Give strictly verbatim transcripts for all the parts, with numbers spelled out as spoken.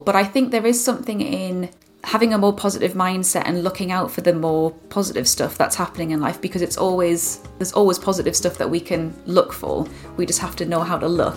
But I think there is something in having a more positive mindset and looking out for the more positive stuff that's happening in life, because it's always there's always positive stuff that we can look for. We just have to know how to look.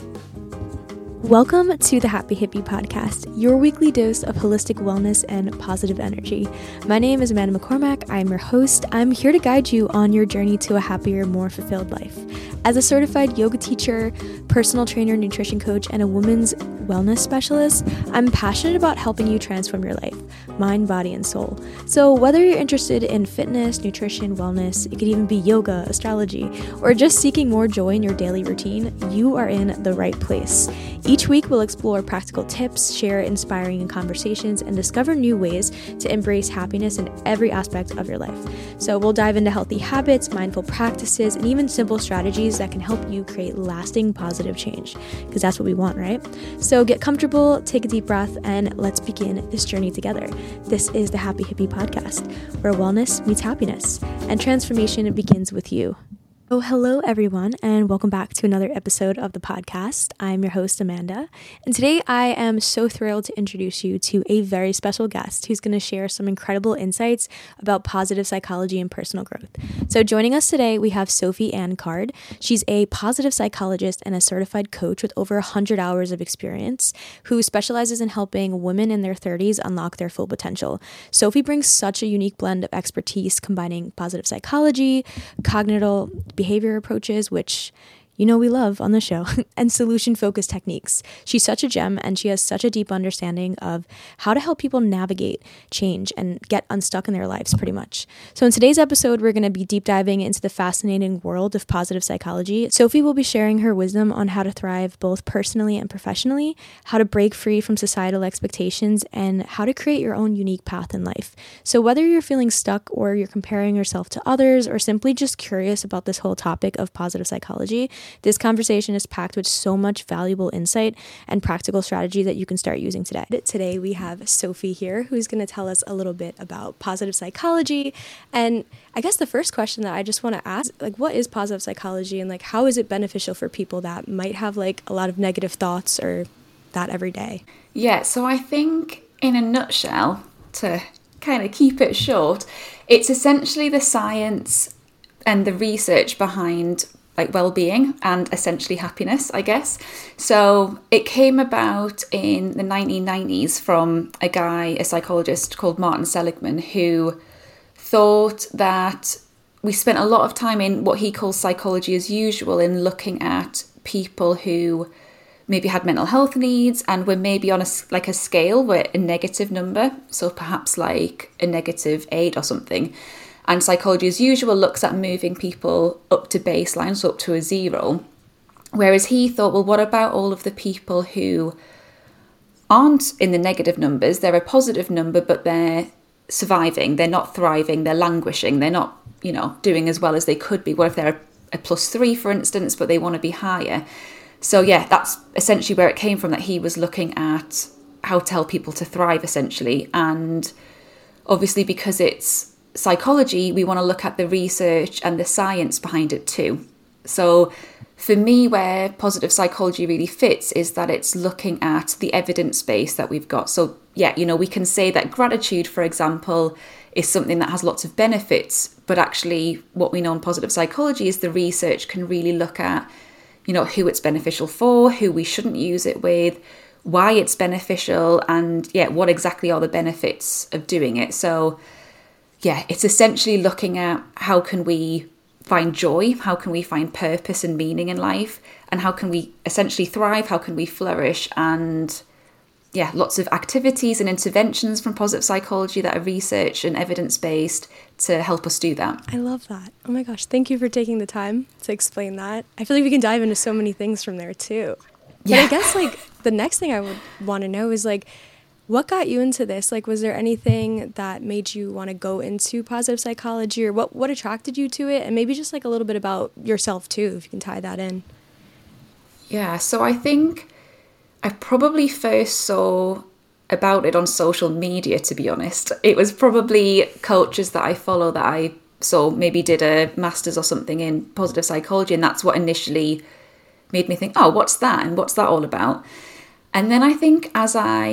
Welcome to the Happy Hippie Podcast, your weekly dose of holistic wellness and positive energy. My name is Amanda McCormack. I'm your host. I'm here to guide you on your journey to a happier, more fulfilled life. As a certified yoga teacher, personal trainer, nutrition coach, and a women's wellness specialist, I'm passionate about helping you transform your life, mind, body, and soul. So whether you're interested in fitness, nutrition, wellness, it could even be yoga, astrology, or just seeking more joy in your daily routine, you are in the right place. Each week, we'll explore practical tips, share inspiring conversations, and discover new ways to embrace happiness in every aspect of your life. So we'll dive into healthy habits, mindful practices, and even simple strategies that can help you create lasting positive change, because that's what we want, right? So get comfortable, take a deep breath, and let's begin this journey together. This is the Happy Hippie Podcast, where wellness meets happiness, and transformation begins with you. Oh, hello everyone, and welcome back to another episode of the podcast. I'm your host, Amanda, and today I am so thrilled to introduce you to a very special guest who's going to share some incredible insights about positive psychology and personal growth. So joining us today, we have Sophie Ann Card. She's a positive psychologist and a certified coach with over one hundred hours of experience who specializes in helping women in their thirties unlock their full potential. Sophie brings such a unique blend of expertise combining positive psychology, cognitive behavior approaches, which you know we love on the show, and solution-focused techniques. She's such a gem, and she has such a deep understanding of how to help people navigate change and get unstuck in their lives, pretty much. So in today's episode, we're going to be deep diving into the fascinating world of positive psychology. Sophie will be sharing her wisdom on how to thrive both personally and professionally, how to break free from societal expectations, and how to create your own unique path in life. So whether you're feeling stuck or you're comparing yourself to others or simply just curious about this whole topic of positive psychology, this conversation is packed with so much valuable insight and practical strategy that you can start using today. Today we have Sophie here, who's going to tell us a little bit about positive psychology. And I guess the first question that I just want to ask, like, what is positive psychology, and like, how is it beneficial for people that might have like a lot of negative thoughts or that every day? Yeah, so I think in a nutshell, to kind of keep it short, it's essentially the science and the research behind like well-being and essentially happiness, I guess. So it came about in the nineteen nineties from a guy, a psychologist called Martin Seligman, who thought that we spent a lot of time in what he calls psychology as usual, in looking at people who maybe had mental health needs and were maybe on a, like a scale where a negative number, so perhaps like a negative eight or something. And psychology as usual looks at moving people up to baseline, so up to a zero. Whereas he thought, well, what about all of the people who aren't in the negative numbers? They're a positive number, but they're surviving. They're not thriving. They're languishing. They're not, you know, doing as well as they could be. What if they're a, a plus three, for instance, but they want to be higher? So yeah, that's essentially where it came from, that he was looking at how to help people to thrive, essentially. And obviously, because it's psychology, we want to look at the research and the science behind it too. So for me, where positive psychology really fits is that it's looking at the evidence base that we've got. So yeah, you know, we can say that gratitude, for example, is something that has lots of benefits, but actually what we know in positive psychology is the research can really look at, you know, who it's beneficial for, who we shouldn't use it with, why it's beneficial, and yeah, what exactly are the benefits of doing it. So yeah, it's essentially looking at how can we find joy, how can we find purpose and meaning in life, and how can we essentially thrive, how can we flourish, and yeah, lots of activities and interventions from positive psychology that are research and evidence-based to help us do that. I love that. Oh my gosh, thank you for taking the time to explain that. I feel like we can dive into so many things from there too. But yeah. I guess like the next thing I would want to know is like, what got you into this? Like, was there anything that made you want to go into positive psychology, or what, what attracted you to it? And maybe just like a little bit about yourself too, if you can tie that in. Yeah, so I think I probably first saw about it on social media, to be honest. It was probably coaches that I follow that I saw maybe did a master's or something in positive psychology, and that's what initially made me think, oh, what's that? And what's that all about? And then I think as I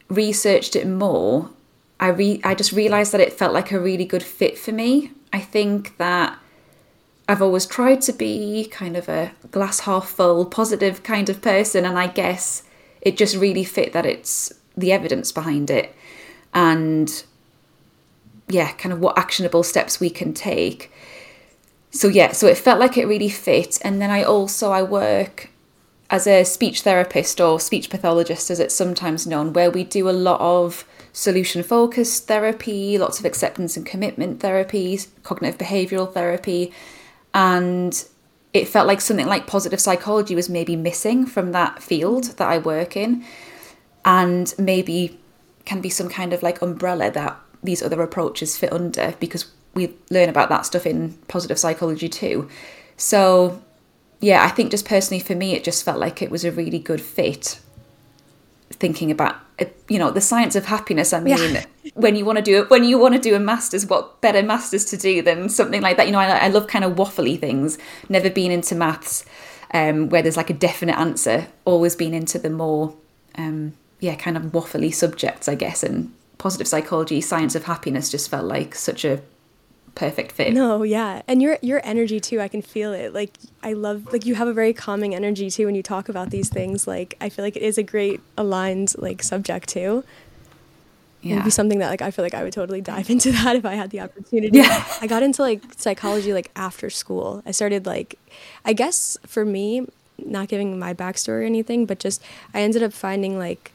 researched it more, I re- I just realised that it felt like a really good fit for me. I think that I've always tried to be kind of a glass half full, positive kind of person, and I guess it just really fit that it's the evidence behind it and, yeah, kind of what actionable steps we can take. So, yeah, so it felt like it really fit. And then I also, I work as a speech therapist or speech pathologist, as it's sometimes known, where we do a lot of solution-focused therapy, lots of acceptance and commitment therapies, cognitive behavioural therapy. And it felt like something like positive psychology was maybe missing from that field that I work in, and maybe can be some kind of like umbrella that these other approaches fit under, because we learn about that stuff in positive psychology too. So yeah, I think just personally for me, it just felt like it was a really good fit. Thinking about, you know, the science of happiness. I mean, yeah. when you want to do it, when you want to do a master's, what better master's to do than something like that? You know, I, I love kind of waffly things. Never been into maths, um, where there's like a definite answer. Always been into the more, um, yeah, kind of waffly subjects, I guess. And positive psychology, science of happiness, just felt like such a perfect fit. No, yeah. And your your energy too, I can feel it. Like I love, like you have a very calming energy too when you talk about these things. Like I feel like it is a great aligned like subject too. Yeah. It'd be something that like I feel like I would totally dive into that if I had the opportunity. Yeah. I got into like psychology like after school. I started like, I guess for me, not giving my backstory or anything, but just I ended up finding like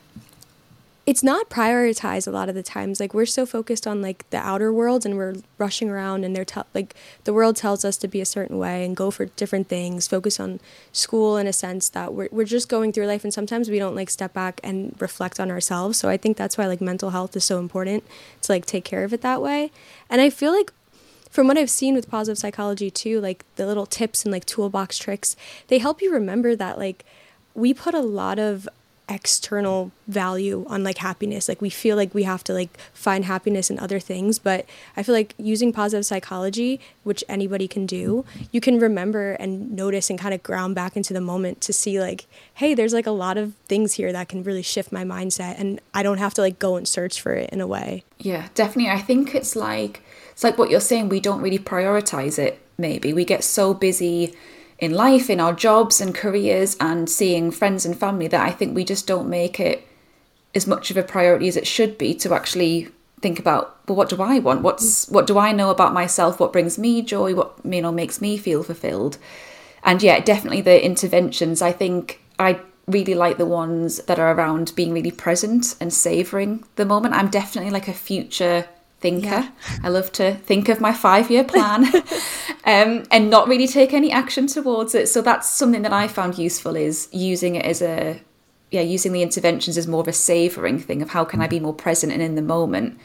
it's not prioritized a lot of the times. Like we're so focused on like the outer world and we're rushing around and they're te- like the world tells us to be a certain way and go for different things, focus on school in a sense that we're we're just going through life, and sometimes we don't like step back and reflect on ourselves. So I think that's why like mental health is so important to like take care of it that way. And I feel like from what I've seen with positive psychology too, like the little tips and like toolbox tricks, they help you remember that like we put a lot of external value on like happiness. Like we feel like we have to like find happiness in other things, but I feel like using positive psychology, which anybody can do, you can remember and notice and kind of ground back into the moment to see like, hey, there's like a lot of things here that can really shift my mindset, and I don't have to like go and search for it in a way. Yeah, definitely. I think it's like it's like what you're saying, we don't really prioritize it. Maybe we get so busy in life, in our jobs and careers and seeing friends and family, that I think we just don't make it as much of a priority as it should be to actually think about, well, what do I want? What's what do I know about myself? What brings me joy? What, you know, makes me feel fulfilled? And yeah, definitely the interventions. I think I really like the ones that are around being really present and savouring the moment. I'm definitely like a future thinker. Yeah. I love to think of my five-year plan um, and not really take any action towards it. So that's something that I found useful, is using it as a, yeah, using the interventions as more of a savouring thing of how can I be more present and in the moment,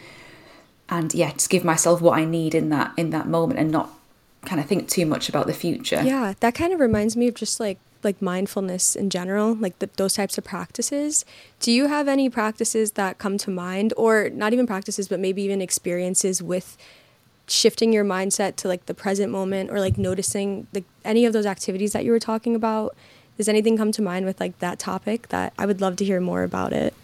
and yeah, just give myself what I need in that in that moment and not kind of think too much about the future. Yeah, that kind of reminds me of just like like mindfulness in general, like the, those types of practices. Do you have any practices that come to mind, or not even practices, but maybe even experiences with shifting your mindset to like the present moment, or like noticing like any of those activities that you were talking about? Does anything come to mind with like that topic? That I would love to hear more about it.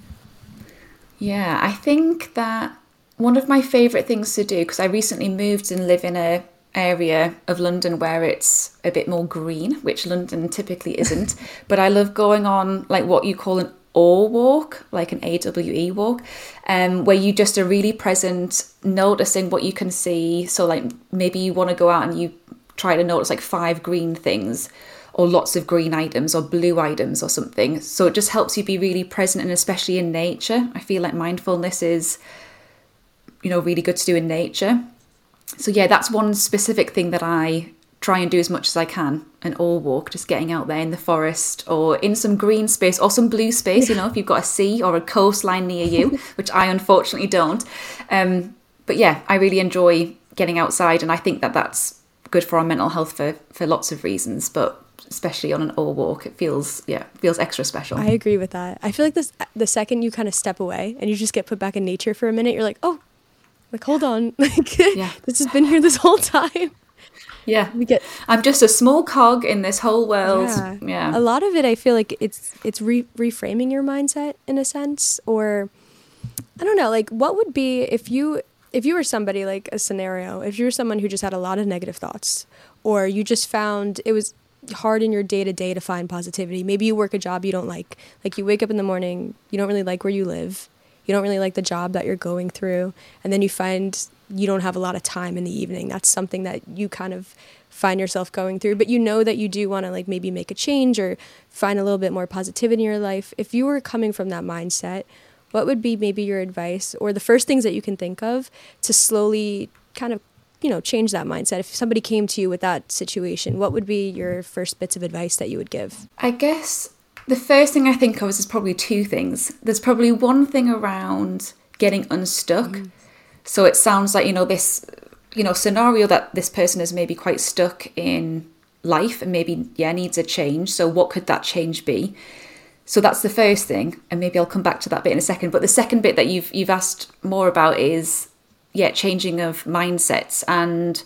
Yeah, I think that one of my favourite things to do, because I recently moved and live in a area of London where it's a bit more green, which London typically isn't, but I love going on like what you call an awe walk, like an A W E walk, um, where you just are really present, noticing what you can see. So like maybe you want to go out and you try to notice like five green things or lots of green items or blue items or something. So it just helps you be really present, and especially in nature. I feel like mindfulness is, you know, really good to do in nature. So yeah, that's one specific thing that I try and do as much as I can, an awe walk, just getting out there in the forest or in some green space or some blue space, you know, if you've got a sea or a coastline near you, which I unfortunately don't. Um, but yeah, I really enjoy getting outside, and I think that that's good for our mental health for, for lots of reasons, but especially on an awe walk, it feels, yeah, feels extra special. I agree with that. I feel like this, the second you kind of step away and you just get put back in nature for a minute, you're like, oh, like, hold on, like, yeah. This has been here this whole time. Yeah, we get. I'm just a small cog in this whole world. Yeah. yeah. A lot of it, I feel like it's it's re- reframing your mindset in a sense, or I don't know, like what would be if you if you were somebody, like a scenario, if you were someone who just had a lot of negative thoughts, or you just found it was hard in your day-to-day to find positivity. Maybe you work a job you don't like. Like you wake up in the morning, you don't really like where you live. You don't really like the job that you're going through. And then you find you don't have a lot of time in the evening. That's something that you kind of find yourself going through. But you know that you do want to like maybe make a change or find a little bit more positivity in your life. If you were coming from that mindset, what would be maybe your advice or the first things that you can think of to slowly kind of, you know, change that mindset? If somebody came to you with that situation, what would be your first bits of advice that you would give? I guess the first thing I think of is probably two things. There's probably one thing around getting unstuck. Mm. So it sounds like, you know, this, you know, scenario that this person is maybe quite stuck in life and maybe, yeah, needs a change. So what could that change be? So that's the first thing. And maybe I'll come back to that bit in a second. But the second bit that you've you've asked more about is, yeah, changing of mindsets. And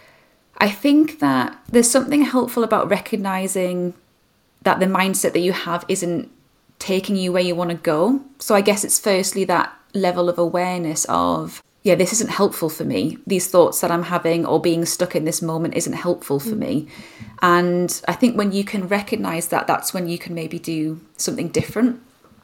I think that there's something helpful about recognizing that the mindset that you have isn't taking you where you want to go. So I guess it's firstly that level of awareness of, yeah, this isn't helpful for me. These thoughts that I'm having or being stuck in this moment isn't helpful for me. And I think when you can recognize that, that's when you can maybe do something different.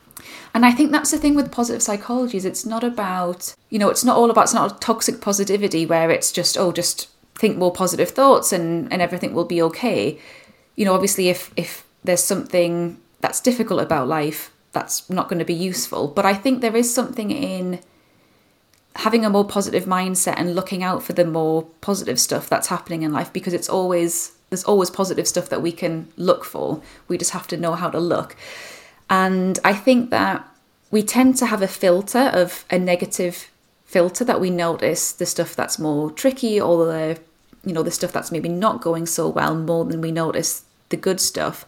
And I think that's the thing with positive psychology is it's not about, you know, it's not all about, it's not a toxic positivity where it's just, oh, just think more positive thoughts and, and everything will be okay. You know, obviously if, if there's something that's difficult about life, that's not going to be useful. But I think there is something in having a more positive mindset and looking out for the more positive stuff that's happening in life, because it's always, there's always positive stuff that we can look for. We just have to know how to look. And I think that we tend to have a filter of a negative filter that we notice the stuff that's more tricky or the, you know, the stuff that's maybe not going so well more than we notice the good stuff.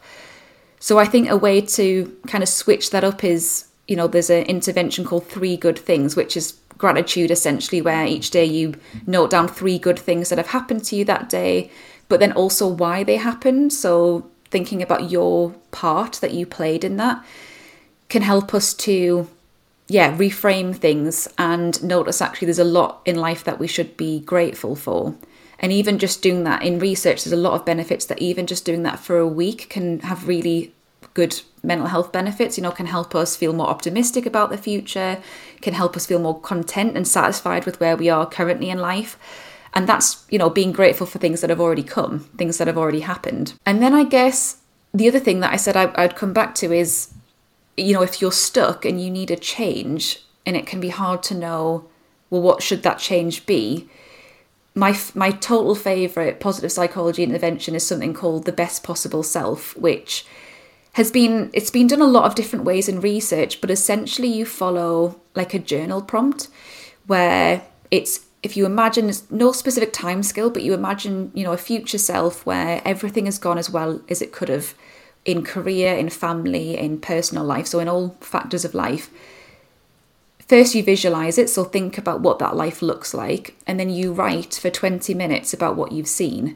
So I think a way to kind of switch that up is, you know, there's an intervention called Three Good Things, which is gratitude essentially, where each day you note down three good things that have happened to you that day, but then also why they happened. So thinking about your part that you played in that can help us to, yeah, reframe things and notice actually there's a lot in life that we should be grateful for. And even just doing that in research, there's a lot of benefits that even just doing that for a week can have really good mental health benefits, you know, can help us feel more optimistic about the future, can help us feel more content and satisfied with where we are currently in life. And that's, you know, being grateful for things that have already come, things that have already happened. And then I guess the other thing that I said I, I'd come back to is, you know, if you're stuck and you need a change and it can be hard to know, well, what should that change be? My my total favourite positive psychology intervention is something called the best possible self, which has been, it's been done a lot of different ways in research, but essentially you follow like a journal prompt where it's, if you imagine, it's no specific time scale, but you imagine, you know, a future self where everything has gone as well as it could have in career, in family, in personal life, so in all factors of life. First you visualize it, so think about what that life looks like, and then you write for twenty minutes about what you've seen.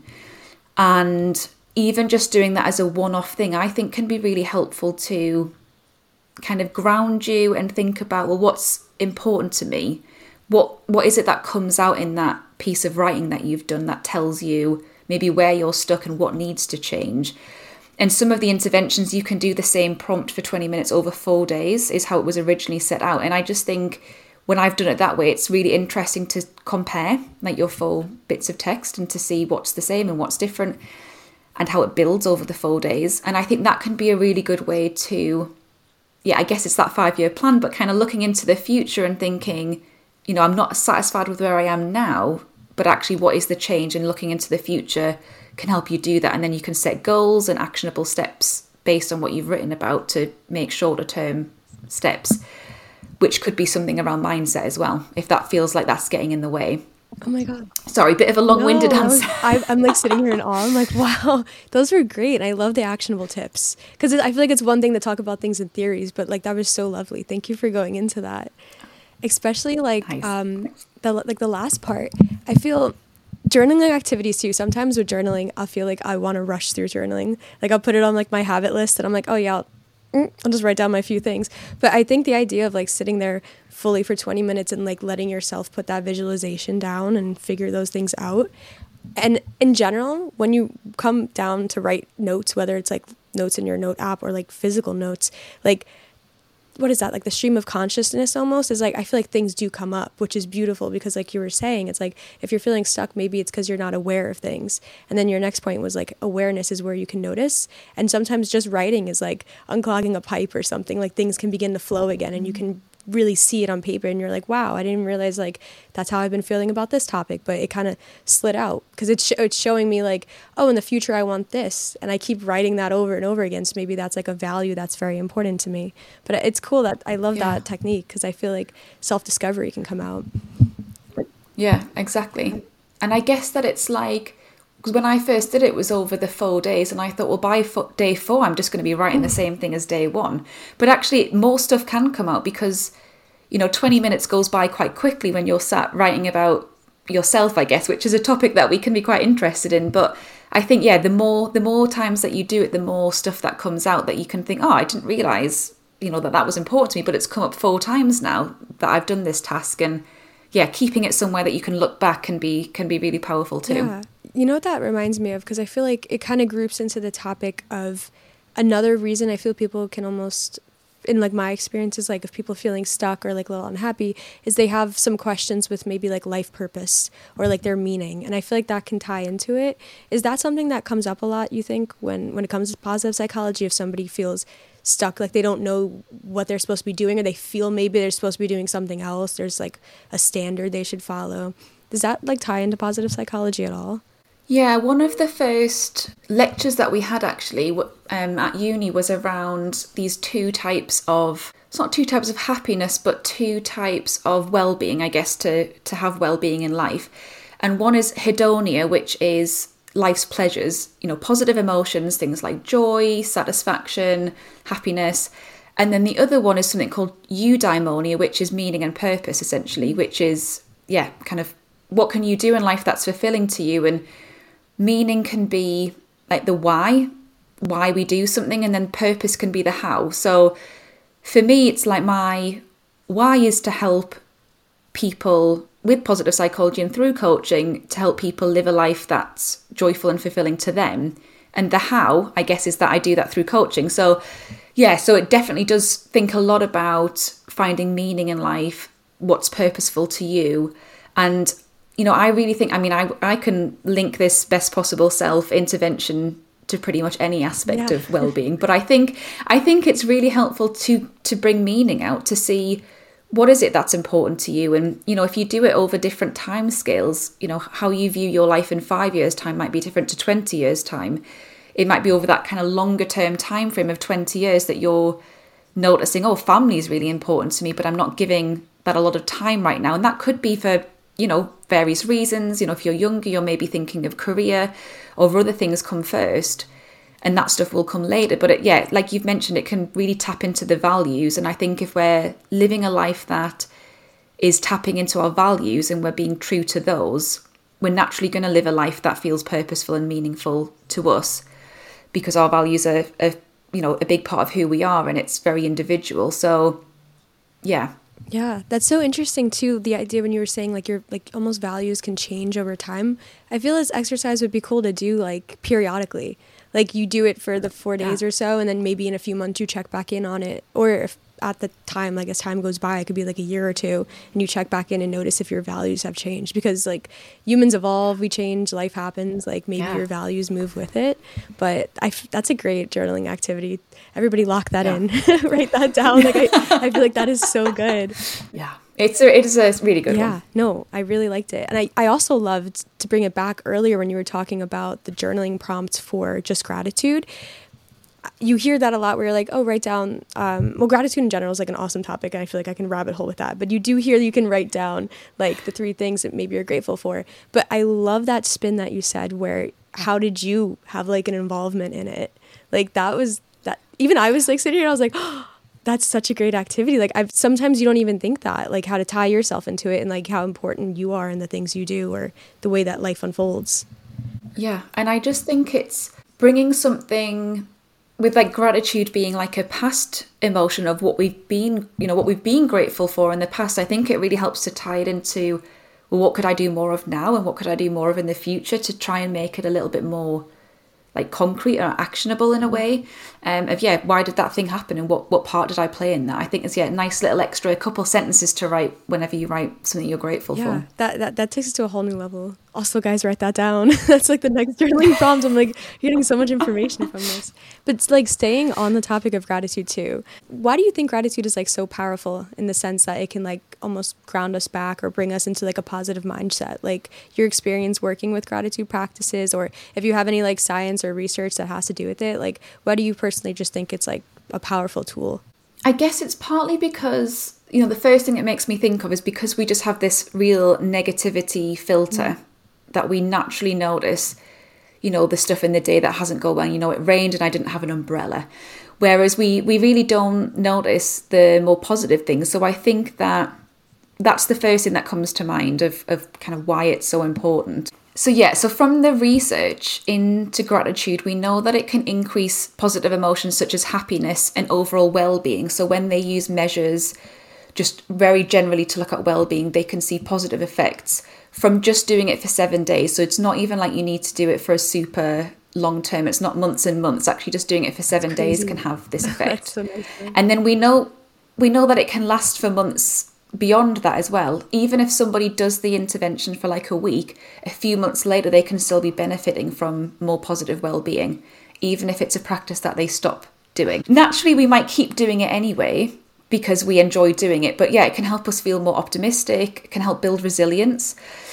And even just doing that as a one-off thing, I think can be really helpful to kind of ground you and think about, well, what's important to me? What what is it that comes out in that piece of writing that you've done that tells you maybe where you're stuck and what needs to change? And some of the interventions, you can do the same prompt for twenty minutes over four days is how it was originally set out. And I just think when I've done it that way, it's really interesting to compare like your full bits of text and to see what's the same and what's different and how it builds over the four days. And I think that can be a really good way to, yeah, I guess it's that five-year plan, but kind of looking into the future and thinking, you know, I'm not satisfied with where I am now, but actually what is the change, and looking into the future can help you do that. And then you can set goals and actionable steps based on what you've written about to make shorter term steps, which could be something around mindset as well, if that feels like that's getting in the way. Oh my God. Sorry, bit of a long-winded no, answer. Was, I, I'm like sitting here in awe. I'm like, wow, those were great. And I love the actionable tips, because I feel like it's one thing to talk about things in theories, but like that was so lovely. Thank you for going into that. Especially like Nice. um the like the last part. I feel journaling activities too. Sometimes with journaling, I feel like I want to rush through journaling. Like I'll put it on like my habit list and I'm like, oh yeah, I'll, mm, I'll just write down my few things. But I think the idea of like sitting there fully for twenty minutes and like letting yourself put that visualization down and figure those things out. And in general, when you come down to write notes, whether it's like notes in your note app or like physical notes, like what is that, like the stream of consciousness almost is like, I feel like things do come up, which is beautiful because like you were saying, it's like if you're feeling stuck, maybe it's because you're not aware of things. And then your next point was like awareness is where you can notice. And sometimes just writing is like unclogging a pipe or something, like things can begin to flow again and you can really see it on paper and you're like, wow, I didn't realize like that's how I've been feeling about this topic, but it kind of slid out because it's, sh- it's showing me like, oh, in the future I want this, and I keep writing that over and over again, so maybe that's like a value that's very important to me. But it's cool that I love yeah. that technique because I feel like self-discovery can come out. Yeah, exactly. And I guess that it's like, because when I first did it, it was over the four days and I thought, well, by fo- day four, I'm just going to be writing the same thing as day one. But actually, more stuff can come out because, you know, twenty minutes goes by quite quickly when you're sat writing about yourself, I guess, which is a topic that we can be quite interested in. But I think, yeah, the more the more times that you do it, the more stuff that comes out that you can think, oh, I didn't realise, you know, that that was important to me, but it's come up four times now that I've done this task. And yeah, keeping it somewhere that you can look back can be can be really powerful too. Yeah. You know what that reminds me of? Because I feel like it kind of groups into the topic of another reason I feel people can almost, in like my experiences, like if people feeling stuck or like a little unhappy, is they have some questions with maybe like life purpose or like their meaning. And I feel like that can tie into it. Is that something that comes up a lot, you think, when, when it comes to positive psychology, if somebody feels stuck, like they don't know what they're supposed to be doing, or they feel maybe they're supposed to be doing something else, there's like a standard they should follow? Does that like tie into positive psychology at all? Yeah, one of the first lectures that we had actually um, at uni was around these two types of, it's not two types of happiness, but two types of well-being, I guess, to, to have well-being in life. And one is hedonia, which is life's pleasures, you know, positive emotions, things like joy, satisfaction, happiness. And then the other one is something called eudaimonia, which is meaning and purpose, essentially, which is, yeah, kind of what can you do in life that's fulfilling to you? And meaning can be like the why, why we do something, and then purpose can be the how. So for me, it's like my why is to help people with positive psychology and through coaching to help people live a life that's joyful and fulfilling to them. And the how, I guess, is that I do that through coaching. So yeah, so it definitely does think a lot about finding meaning in life, what's purposeful to you. And you know, I really think, I mean, I I can link this best possible self intervention to pretty much any aspect yeah. of well-being. But I think I think it's really helpful to to bring meaning out, to see what is it that's important to you. And, you know, if you do it over different time scales, you know, how you view your life in five years time might be different to twenty years time. It might be over that kind of longer term time frame of twenty years that you're noticing, oh, family is really important to me, but I'm not giving that a lot of time right now. And that could be for, you know, various reasons. You know, if you're younger, you're maybe thinking of career or other things come first, and that stuff will come later. But it, yeah, like you've mentioned, it can really tap into the values. And I think if we're living a life that is tapping into our values and we're being true to those, we're naturally going to live a life that feels purposeful and meaningful to us, because our values are, are, you know, a big part of who we are, and it's very individual. So yeah. Yeah, that's so interesting too, the idea when you were saying like your like almost values can change over time. I feel this exercise would be cool to do like periodically. Like you do it for the four days yeah. or so, and then maybe in a few months you check back in on it. Or if at the time, like as time goes by, it could be like a year or two, and you check back in and notice if your values have changed. Because like humans evolve, we change, life happens, like maybe yeah. your values move with it. But I, that's a great journaling activity. Everybody lock that yeah. in, write that down. Like I, I feel like that is so good. Yeah. It's a, it is a really good yeah, one. Yeah, no, I really liked it. And I, I also loved to bring it back earlier when you were talking about the journaling prompts for just gratitude. You hear that a lot where you're like, oh, write down, um, well, gratitude in general is like an awesome topic, and I feel like I can rabbit hole with that. But you do hear that you can write down like the three things that maybe you're grateful for. But I love that spin that you said where, how did you have like an involvement in it? Like that was, that even I was like sitting here and I was like, oh, that's such a great activity. Like I've sometimes you don't even think that, like how to tie yourself into it and like how important you are in the things you do or the way that life unfolds. Yeah. And I just think it's bringing something with like gratitude being like a past emotion of what we've been, you know, what we've been grateful for in the past, I think it really helps to tie it into, well, what could I do more of now and what could I do more of in the future to try and make it a little bit more like concrete or actionable in a way, um, of yeah, why did that thing happen and what what part did I play in that? I think it's yeah, a nice little extra couple sentences to write whenever you write something you're grateful yeah, for. That, that that takes it to a whole new level. Also, guys, write that down. That's like the next journaling prompt. I'm like getting so much information from this. But it's like staying on the topic of gratitude too. Why do you think gratitude is like so powerful in the sense that it can like almost ground us back or bring us into like a positive mindset? Like your experience working with gratitude practices, or if you have any like science or research that has to do with it, like why do you personally just think it's like a powerful tool? I guess it's partly because, you know, the first thing it makes me think of is because we just have this real negativity filter mm. that we naturally notice, you know, the stuff in the day that hasn't gone well. You know, it rained and I didn't have an umbrella. Whereas we, we really don't notice the more positive things. So I think that that's the first thing that comes to mind of, of kind of why it's so important. So yeah, so from the research into gratitude, we know that it can increase positive emotions such as happiness and overall well-being. So when they use measures just very generally to look at well-being, they can see positive effects from just doing it for seven days. So it's not even like you need to do it for a super long term. It's not months and months. Actually just doing it for seven days can have this effect. So nice. And then we know we know that it can last for months beyond that as well. Even if somebody does the intervention for like a week, a few months later they can still be benefiting from more positive well-being, even if it's a practice that they stop doing. Naturally we might keep doing it anyway because we enjoy doing it, but yeah, it can help us feel more optimistic. It can help build resilience,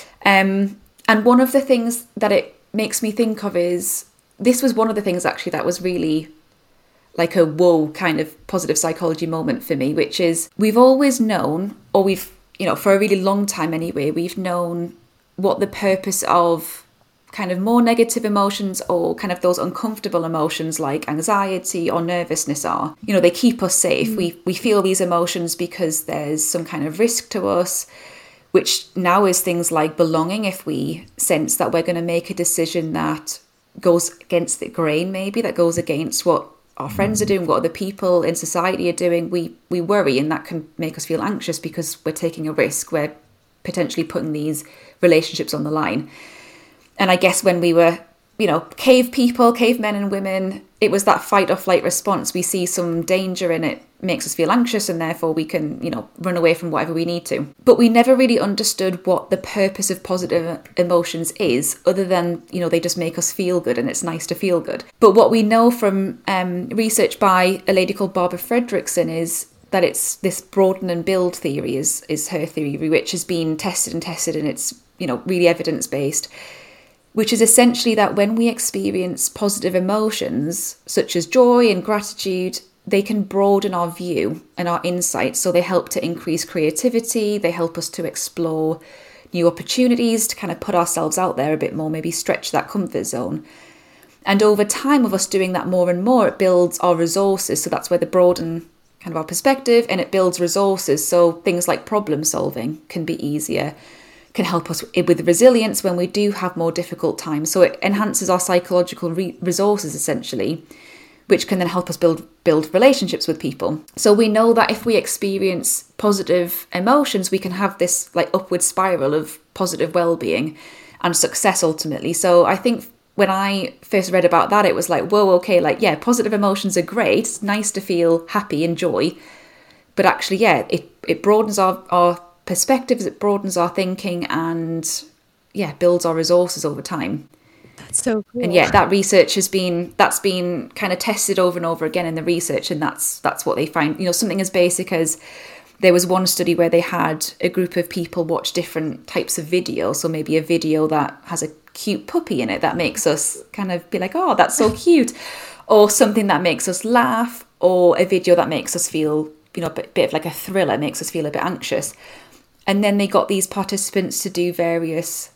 um, and one of the things that it makes me think of is, this was one of the things actually that was really like a whoa kind of positive psychology moment for me, which is we've always known, or we've, you know, for a really long time anyway, we've known what the purpose of kind of more negative emotions or kind of those uncomfortable emotions like anxiety or nervousness are. You know, they keep us safe. Mm. We we feel these emotions because there's some kind of risk to us, which now is things like belonging. If we sense that we're going to make a decision that goes against the grain, maybe that goes against what our friends are doing, what other people in society are doing, we we worry, and that can make us feel anxious because we're taking a risk. We're potentially putting these relationships on the line. And I guess when we were, you know, cave people, cavemen and women, it was that fight or flight response. We see some danger and it makes us feel anxious, and therefore we can, you know, run away from whatever we need to. But we never really understood what the purpose of positive emotions is, other than, you know, they just make us feel good and it's nice to feel good. But what we know from um, research by a lady called Barbara Fredrickson is that it's this broaden and build theory is, is her theory, which has been tested and tested, and it's, you know, really evidence-based, which is essentially that when we experience positive emotions, such as joy and gratitude, they can broaden our view and our insight. So they help to increase creativity. They help us to explore new opportunities, to kind of put ourselves out there a bit more, maybe stretch that comfort zone. And over time of us doing that more and more, it builds our resources. So that's where the broaden kind of our perspective, and it builds resources. So things like problem solving can be easier, can help us with resilience when we do have more difficult times. So it enhances our psychological re- resources essentially, which can then help us build build relationships with people. So we know that if we experience positive emotions, we can have this like upward spiral of positive well-being and success ultimately. So I think when I first read about that, it was like, whoa, okay, like, yeah, positive emotions are great. It's nice to feel happy and joy. But actually, yeah, it, it broadens our, our perspectives, it broadens our thinking, and yeah, builds our resources over time. That's so cool. And yeah, that research has been, that's been kind of tested over and over again in the research, and that's that's what they find. You know, something as basic as, there was one study where they had a group of people watch different types of video. So maybe a video that has a cute puppy in it that makes us kind of be like, oh, that's so cute. Or something that makes us laugh, or a video that makes us feel, you know, a bit, bit of like a thriller, makes us feel a bit anxious. And then they got these participants to do various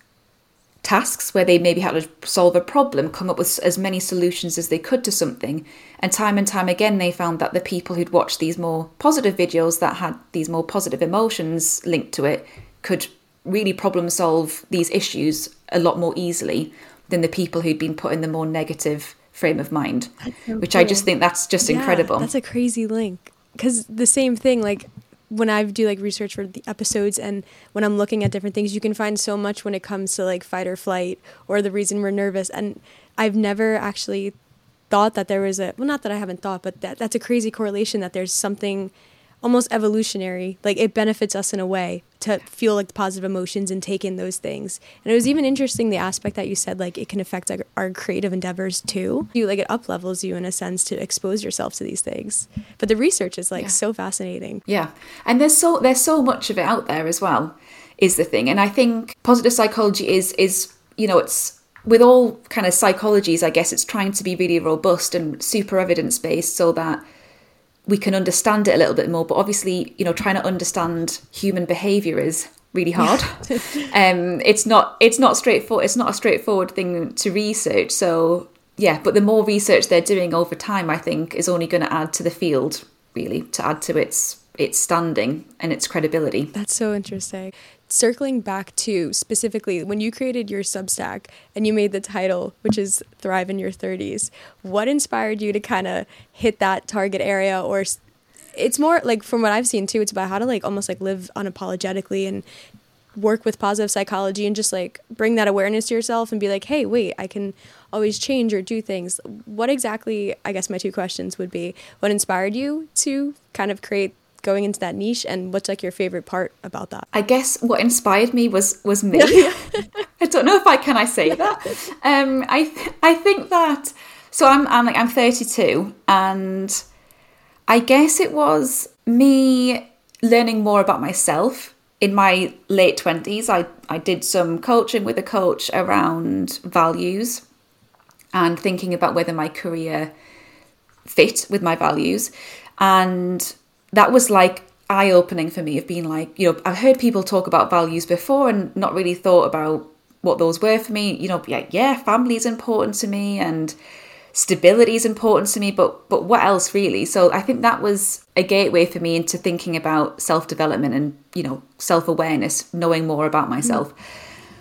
tasks where they maybe had to solve a problem, come up with as many solutions as they could to something. And time and time again, they found that the people who'd watched these more positive videos that had these more positive emotions linked to it could really problem solve these issues a lot more easily than the people who'd been put in the more negative frame of mind, so which cool. I just think that's just yeah, incredible. That's a crazy link. Because the same thing, like when I do like research for the episodes and when I'm looking at different things, you can find so much when it comes to like fight or flight or the reason we're nervous. And I've never actually thought that there was a, well, not that I haven't thought, but that that's a crazy correlation that there's something almost evolutionary, like it benefits us in a way to feel like the positive emotions and take in those things. And it was even interesting the aspect that you said, like it can affect like, our creative endeavors too. You like it up levels you in a sense to expose yourself to these things. But the research is like yeah. so fascinating. Yeah, and there's so there's so much of it out there as well, is the thing. And I think positive psychology is is you know it's with all kind of psychologies, I guess it's trying to be really robust and super evidence based so that we can understand it a little bit more. But obviously, you know, trying to understand human behaviour is really hard. um, it's not it's not straightforward. It's not a straightforward thing to research. So yeah, but the more research they're doing over time, I think, is only going to add to the field, really, to add to its its standing and its credibility. That's so interesting. Circling back to specifically when you created your Substack and you made the title, which is Thrive in Your thirties, what inspired you to kind of hit that target area? Or it's more like, from what I've seen too, it's about how to like almost like live unapologetically and work with positive psychology and just like bring that awareness to yourself and be like, hey, wait, I can always change or do things. What exactly, I guess my two questions would be, what inspired you to kind of create going into that niche, and what's like your favorite part about that? I guess what inspired me was was me. I don't know if I can I say that. Um, I th- I think that so I'm I'm like I'm thirty-two, and I guess it was me learning more about myself in my late twenties. I I did some coaching with a coach around values and thinking about whether my career fit with my values, and that was like eye-opening for me of being like, you know, I've heard people talk about values before and not really thought about what those were for me. You know, yeah, yeah, family is important to me and stability is important to me, but but what else really? So I think that was a gateway for me into thinking about self-development and, you know, self-awareness, knowing more about myself. Mm.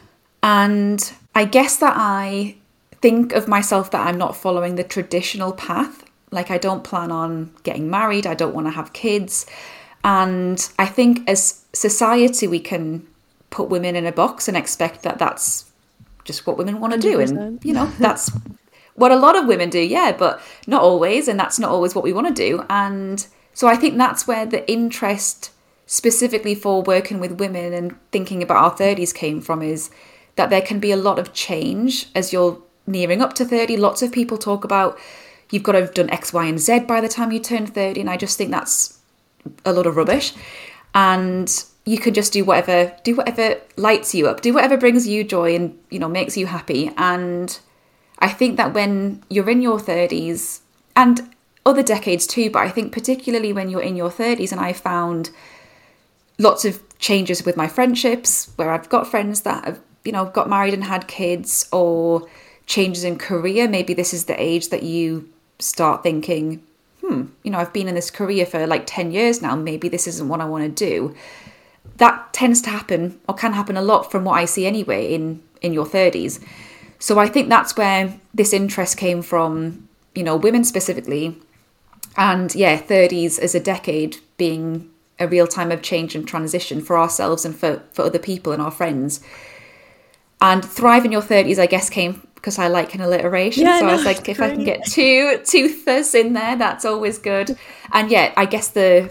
And I guess that I think of myself that I'm not following the traditional path. Like, I don't plan on getting married. I don't want to have kids. And I think as society, we can put women in a box and expect that that's just what women want to do. And, you know, that's what a lot of women do. Yeah, but not always. And that's not always what we want to do. And so I think that's where the interest specifically for working with women and thinking about our thirties came from, is that there can be a lot of change as you're nearing up to thirty. Lots of people talk about you've got to have done X, Y, and Z by the time you turn thirty. And I just think that's a lot of rubbish. And you can just do whatever, do whatever lights you up, do whatever brings you joy and, you know, makes you happy. And I think that when you're in your thirties and other decades too, but I think particularly when you're in your thirties, and I found lots of changes with my friendships where I've got friends that have, you know, got married and had kids, or changes in career. Maybe this is the age that you start thinking, hmm, you know, I've been in this career for like ten years now. Maybe this isn't what I want to do. That tends to happen, or can happen a lot from what I see anyway, in, in your thirties. So I think that's where this interest came from, you know, women specifically. And yeah, thirties as a decade being a real time of change and transition for ourselves and for, for other people and our friends. And Thrive in Your thirties, I guess, came because I like an alliteration. Yeah, so no, I was like, if great. I can get two toothers in there, that's always good. And yeah, I guess the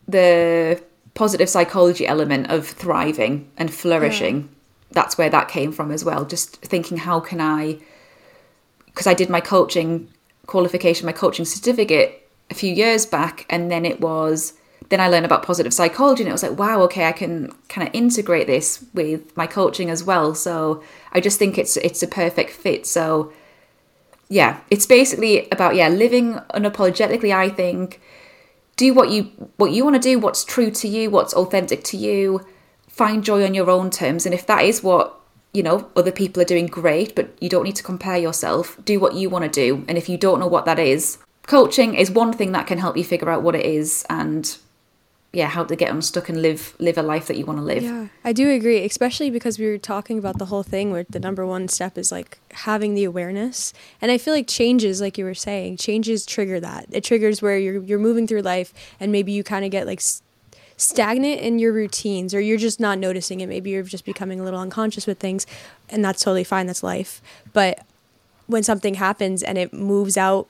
the positive psychology element of thriving and flourishing, yeah. that's where that came from as well. Just thinking, how can I, because I did my coaching qualification, my coaching certificate a few years back, and then it was, then I learned about positive psychology, and it was like, wow, okay, I can kind of integrate this with my coaching as well. So I just think it's it's a perfect fit. So yeah, it's basically about, yeah, living unapologetically, I think. Do what you what you want to do, what's true to you, what's authentic to you. Find joy on your own terms. And if that is what, you know, other people are doing, great, but you don't need to compare yourself. Do what you want to do. And if you don't know what that is, coaching is one thing that can help you figure out what it is. And yeah, how to get unstuck and live live a life that you want to live. Yeah, I do agree, especially because we were talking about the whole thing where the number one step is like having the awareness. And I feel like changes, like you were saying, changes trigger that. It triggers where you're you're moving through life and maybe you kind of get like s- stagnant in your routines, or you're just not noticing it. Maybe you're just becoming a little unconscious with things, and that's totally fine. That's life. But when something happens and it moves out,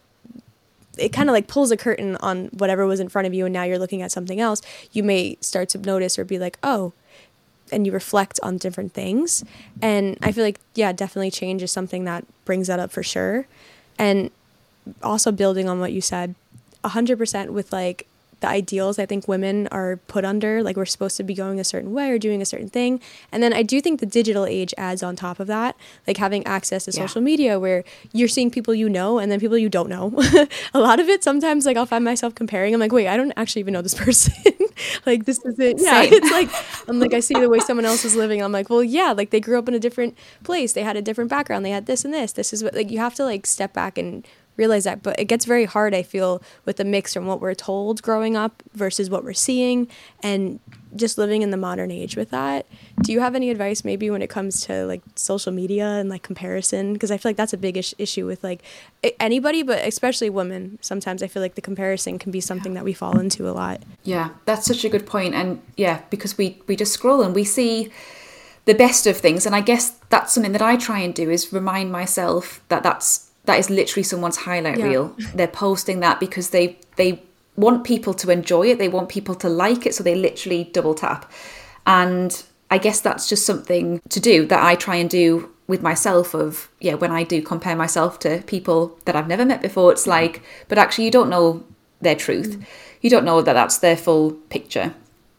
it kind of like pulls a curtain on whatever was in front of you, and now you're looking at something else, you may start to notice or be like, oh, and you reflect on different things. And I feel like, yeah, definitely change is something that brings that up for sure. And also building on what you said, one hundred percent with like the ideals I think women are put under, like we're supposed to be going a certain way or doing a certain thing. And then I do think the digital age adds on top of that, like having access to yeah. social media where you're seeing people you know and then people you don't know. A lot of it, sometimes like I'll find myself comparing. I'm like, wait, I don't actually even know this person. Like this is it. Yeah, it's like, I'm like, I see the way someone else is living. I'm like, well, yeah, like they grew up in a different place. They had a different background. They had this and this. This is what, like, you have to like step back and realize that. But it gets very hard, I feel, with the mix from what we're told growing up versus what we're seeing and just living in the modern age with that. Do you have any advice maybe when it comes to like social media and like comparison? Because I feel like that's a big ish- issue with like anybody, but especially women. Sometimes I feel like the comparison can be something that we fall into a lot. Yeah, that's such a good point. And yeah, because we, we just scroll and we see the best of things. And I guess that's something that I try and do, is remind myself that that's that is literally someone's highlight yeah. reel. They're posting that because they they want people to enjoy it. They want people to like it. So they literally double tap. And I guess that's just something to do that I try and do with myself of, yeah, when I do compare myself to people that I've never met before, it's like, but actually you don't know their truth. Mm. You don't know that that's their full picture.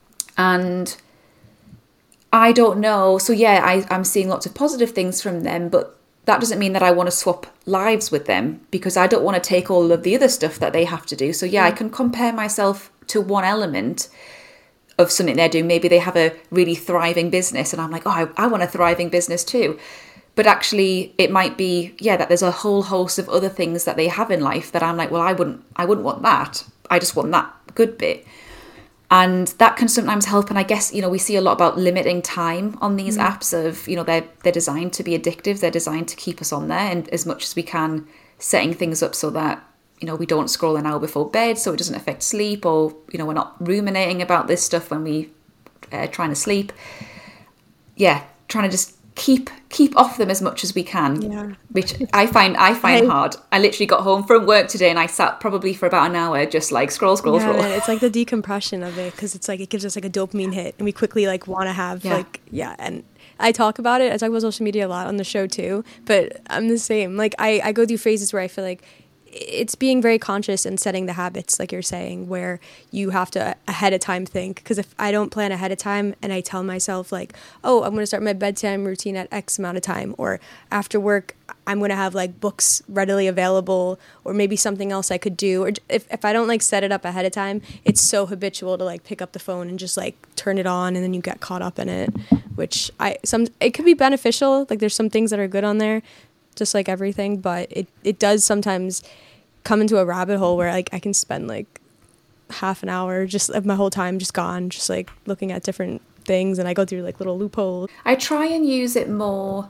And I don't know. So yeah, I, I'm seeing lots of positive things from them, but that doesn't mean that I want to swap lives with them, because I don't want to take all of the other stuff that they have to do. So yeah, mm. I can compare myself to one element of something they're doing. Maybe they have a really thriving business and I'm like, oh, I, I want a thriving business too. But actually it might be, yeah, that there's a whole host of other things that they have in life that I'm like, well, I wouldn't, I wouldn't want that. I just want that good bit. And that can sometimes help. And I guess, you know, we see a lot about limiting time on these mm. apps of, you know, they're, they're designed to be addictive. They're designed to keep us on there. And as much as we can, setting things up so that, you know, we don't scroll an hour before bed so it doesn't affect sleep, or, you know, we're not ruminating about this stuff when we uh, trying to sleep. Yeah, trying to just keep keep off them as much as we can, yeah. which I find I find I, hard. I literally got home from work today and I sat probably for about an hour just like scroll, scroll, yeah, scroll. Man, it's like the decompression of it, because it's like it gives us like a dopamine hit and we quickly like want to have yeah. like, yeah. And I talk about it. I talk about social media a lot on the show too, but I'm the same. Like I, I go through phases where I feel like it's being very conscious and setting the habits, like you're saying, where you have to ahead of time think. Because if I don't plan ahead of time and I tell myself like, oh, I'm going to start my bedtime routine at X amount of time, or after work, I'm going to have like books readily available, or maybe something else I could do. Or if, if I don't like set it up ahead of time, it's so habitual to like pick up the phone and just like turn it on, and then you get caught up in it, which I, some, it could be beneficial. Like there's some things that are good on there, just like everything, but it, it does sometimes come into a rabbit hole where like I can spend like half an hour just of my whole time just gone, just like looking at different things, and I go through like little loopholes. I try and use it more,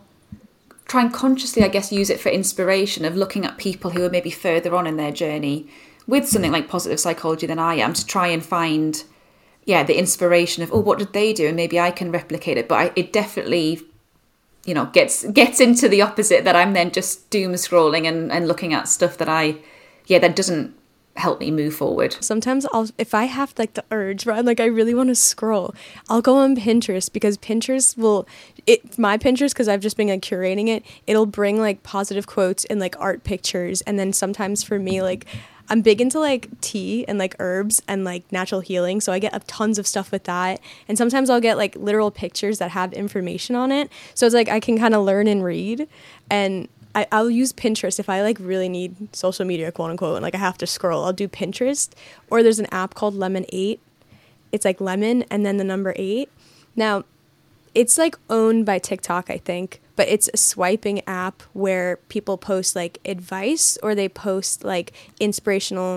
try and consciously, I guess, use it for inspiration of looking at people who are maybe further on in their journey with something like positive psychology than I am, to try and find, yeah, the inspiration of, oh, what did they do? And maybe I can replicate it. But I, it definitely, you know, gets gets into the opposite, that I'm then just doom scrolling and, and looking at stuff that I, yeah, that doesn't help me move forward. Sometimes I'll, if I have like the urge, right, like I really want to scroll, I'll go on Pinterest, because Pinterest will, it my Pinterest, because I've just been like curating it, it'll bring like positive quotes and like art pictures. And then sometimes for me, like I'm big into like tea and like herbs and like natural healing, so I get uh, tons of stuff with that. And sometimes I'll get like literal pictures that have information on it, so it's like I can kind of learn and read. And I, I'll use Pinterest if I like really need social media, quote unquote, and like I have to scroll. I'll do Pinterest, or there's an app called Lemon eight. It's like lemon and then the number eight. Now, it's like owned by TikTok, I think, but it's a swiping app where people post like advice, or they post like inspirational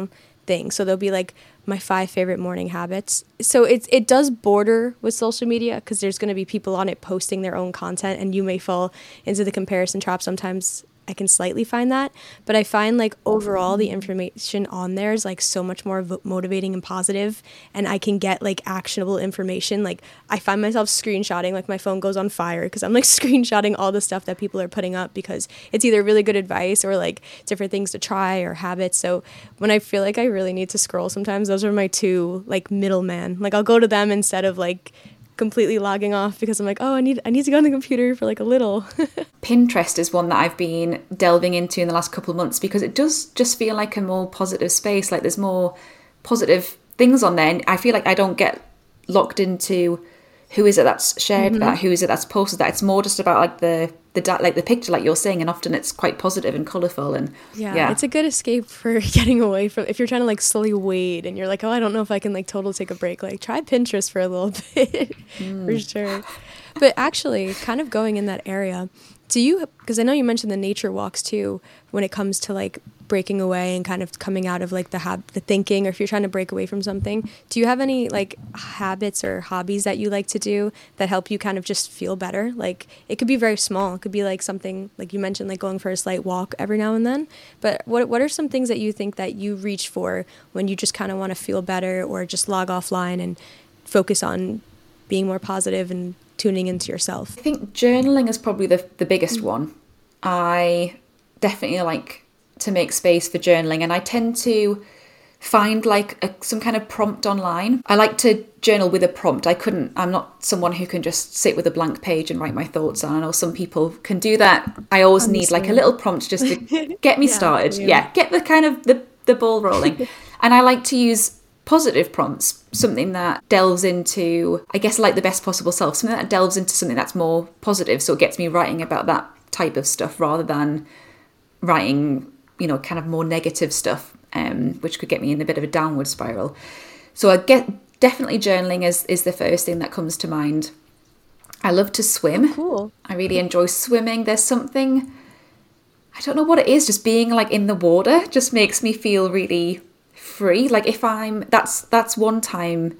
thing. So there'll be like my five favorite morning habits. So it's it does border with social media because there's going to be people on it posting their own content, and you may fall into the comparison trap sometimes. I can slightly find that, but I find like overall the information on there is like so much more vo- motivating and positive, and I can get like actionable information. Like I find myself screenshotting, like my phone goes on fire because I'm like screenshotting all the stuff that people are putting up because it's either really good advice or like different things to try or habits. So when I feel like I really need to scroll sometimes, those are my two like middlemen. Like I'll go to them instead of like completely logging off because I'm like, oh, I need I need to go on the computer for like a little. Pinterest is one that I've been delving into in the last couple of months because it does just feel like a more positive space. Like there's more positive things on there, and I feel like I don't get locked into who is it that's shared mm-hmm. that, who is it that's posted that. It's more just about like the the like the picture, like you're saying, and often it's quite positive and colourful. And yeah, yeah, it's a good escape for getting away from if you're trying to like slowly wade and you're like, oh, I don't know if I can like totally take a break. Like try Pinterest for a little bit mm. for sure. But actually, kind of going in that area, do you? Because I know you mentioned the nature walks too when it comes to like breaking away and kind of coming out of like the hab- the thinking, or if you're trying to break away from something. Do you have any like habits or hobbies that you like to do that help you kind of just feel better? Like it could be very small. It could be like something like you mentioned, like going for a slight walk every now and then. But what what are some things that you think that you reach for when you just kind of want to feel better or just log offline and focus on being more positive and tuning into yourself? I think journaling is probably the the biggest mm-hmm. one. I definitely like to make space for journaling, and I tend to find like a, some kind of prompt online. I like to journal with a prompt. I couldn't, I'm not someone who can just sit with a blank page and write my thoughts on. I know some people can do that. I always need like a little prompt just to get me yeah, started. Yeah. yeah, get the kind of the, the ball rolling. And I like to use positive prompts, something that delves into, I guess, like the best possible self, something that delves into something that's more positive. So it gets me writing about that type of stuff rather than writing, you know, kind of more negative stuff, um, which could get me in a bit of a downward spiral. So I get definitely journaling is, is the first thing that comes to mind. I love to swim. Oh, cool. I really enjoy swimming. There's something, I don't know what it is, just being like in the water just makes me feel really free. Like if I'm, that's, that's one time,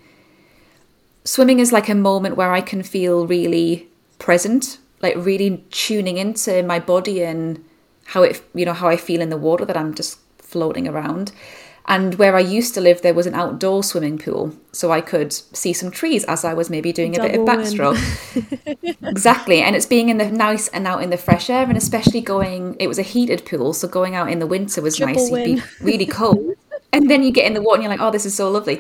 swimming is like a moment where I can feel really present, like really tuning into my body and how it, you know, how I feel in the water, that I'm just floating around. And where I used to live, there was an outdoor swimming pool, so I could see some trees as I was maybe doing a Double bit of backstroke. Exactly. And it's being in the nice and out in the fresh air, and especially going, it was a heated pool, so going out in the winter was Triple nice. Win. You'd be really cold. And then you get in the water and you're like, oh, this is so lovely.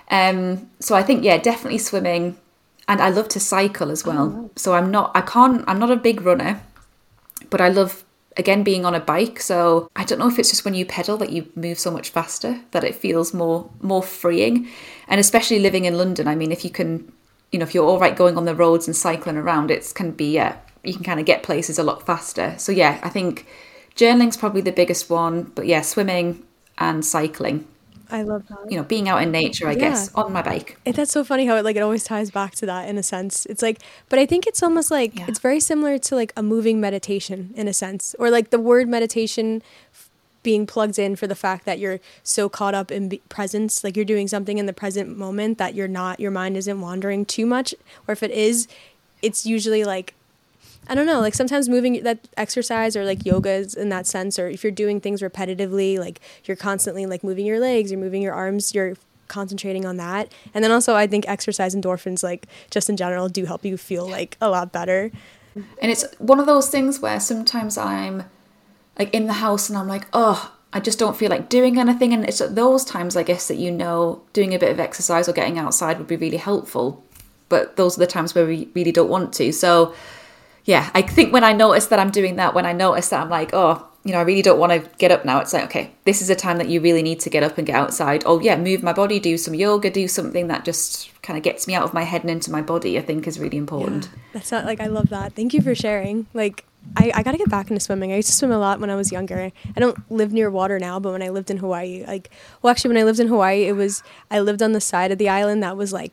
Um, so I think, yeah, definitely swimming. And I love to cycle as well. Oh. So I'm not, I can't, I'm not a big runner, but I love, again, being on a bike. So I don't know if it's just when you pedal that you move so much faster that it feels more more freeing. And especially living in London, I mean, if you can, you know, if you're all right going on the roads and cycling around, it can be, yeah, you can kind of get places a lot faster. So yeah, I think journaling's probably the biggest one. But yeah, swimming and cycling. I love that. You know, being out in nature, I yeah. guess, on my bike. And that's so funny how it like it always ties back to that in a sense. It's like, but I think it's almost like, yeah. it's very similar to like a moving meditation in a sense, or like the word meditation f- being plugged in for the fact that you're so caught up in be- presence, like you're doing something in the present moment that you're not, your mind isn't wandering too much. Or if it is, it's usually like, I don't know, like sometimes moving, that exercise or like yoga is in that sense, or if you're doing things repetitively, like you're constantly like moving your legs, you're moving your arms, you're concentrating on that. And then also I think exercise endorphins, like just in general, do help you feel like a lot better. And it's one of those things where sometimes I'm like in the house and I'm like, oh, I just don't feel like doing anything. And it's at those times, I guess, that, you know, doing a bit of exercise or getting outside would be really helpful. But those are the times where we really don't want to. So yeah, I think when I notice that I'm doing that, when I notice that I'm like, oh, you know, I really don't want to get up now. It's like, okay, this is a time that you really need to get up and get outside. Oh yeah, move my body, do some yoga, do something that just kind of gets me out of my head and into my body, I think is really important. Yeah, that's not like, I love that. Thank you for sharing. Like, I, I got to get back into swimming. I used to swim a lot when I was younger. I don't live near water now, but when I lived in Hawaii, like, well, actually when I lived in Hawaii, it was, I lived on the side of the island that was like